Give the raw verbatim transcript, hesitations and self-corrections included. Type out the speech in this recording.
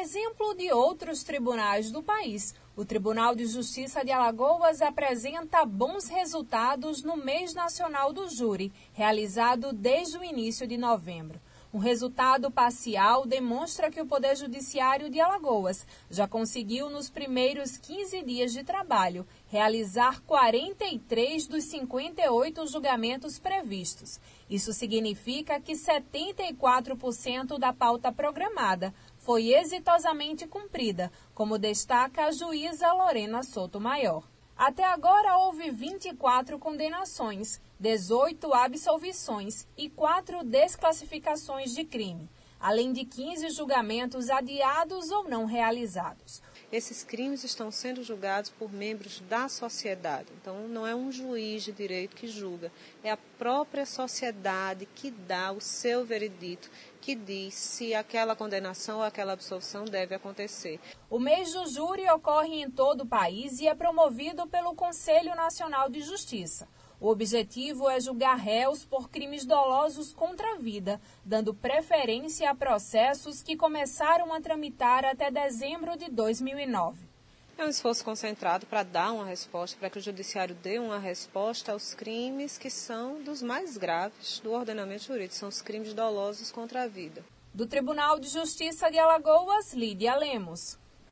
exemplo de outros tribunais do país, o Tribunal de Justiça de Alagoas apresenta bons resultados no Mês Nacional do Júri, realizado desde o início de novembro. Um resultado parcial demonstra que o Poder Judiciário de Alagoas já conseguiu, nos primeiros quinze dias de trabalho, realizar quarenta e três dos cinquenta e oito julgamentos previstos. Isso significa que setenta e quatro por cento da pauta programada foi exitosamente cumprida, como destaca a juíza Lorena Sotomayor. Até agora houve vinte e quatro condenações, dezoito absolvições e quatro desclassificações de crime, além de quinze julgamentos adiados ou não realizados. Esses crimes estão sendo julgados por membros da sociedade. Então, não é um juiz de direito que julga, é a própria sociedade que dá o seu veredito, que diz se aquela condenação ou aquela absolvição deve acontecer. O mês do júri ocorre em todo o país e é promovido pelo Conselho Nacional de Justiça. O objetivo é julgar réus por crimes dolosos contra a vida, dando preferência a processos que começaram a tramitar até dezembro de dois mil e nove. É um esforço concentrado para dar uma resposta, para que o judiciário dê uma resposta aos crimes que são dos mais graves do ordenamento jurídico, são os crimes dolosos contra a vida. Do Tribunal de Justiça de Alagoas, Lídia Lemos.